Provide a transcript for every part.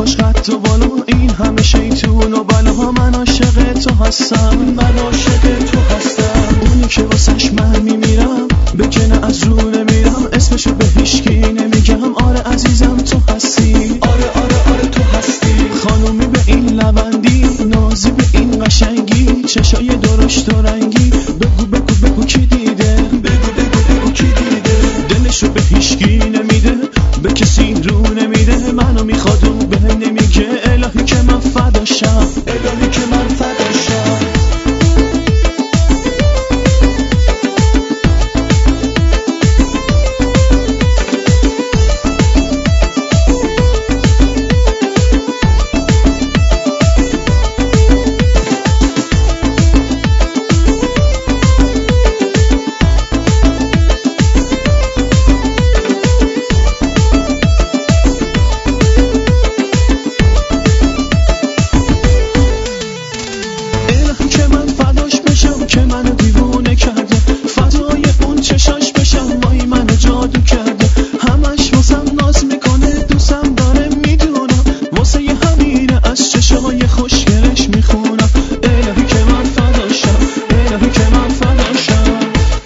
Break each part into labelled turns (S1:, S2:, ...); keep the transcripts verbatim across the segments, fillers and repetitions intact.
S1: خوش قد و بالا، این همه شیطون و بلا. من عاشق تو هستم، من عاشق تو هستم. اونی که واسش من میمیرم، به کنه از رو نمیرم. اسمشو به هیچکی نمیگم. آره عزیزم تو هستی، آره آره آره تو هستی. خانومی به این لبندی، نازی به این قشنگی، چشای درشت و رنگی. بگو بگو بگو کی دیده، بگو بگو بگو کی دیده. دلشو به هیچکی نمیده، به کسی رو نمیده. منو میخواد و به نمیگه. الهی که من فداشم، الهی که من فداشم. که منو دیوونه کرده، فدای اون چشاش بشم. وای منو جادو کرده، همش واسم ناز میکنه. دوستم داره میدونم، واسه ی همینه از چشای خوشگلش میخونم. الهی که من فداشم، الهی که من فداشم.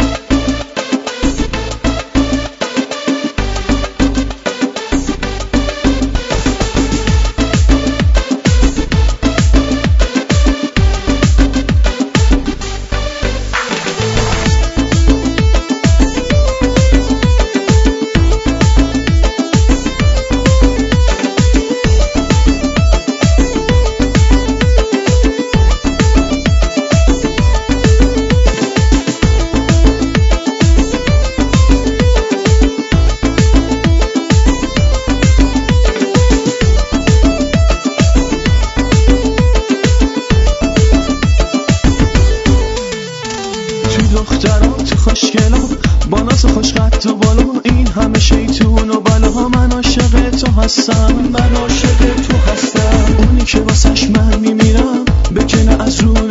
S1: دخترات خوشگلا، با ناز خوش قد و بالا، این همه شیطون و بلا. من عاشق تو هستم، من عاشق تو هستم. اونی که واسش من میمیرم، به کنه از رو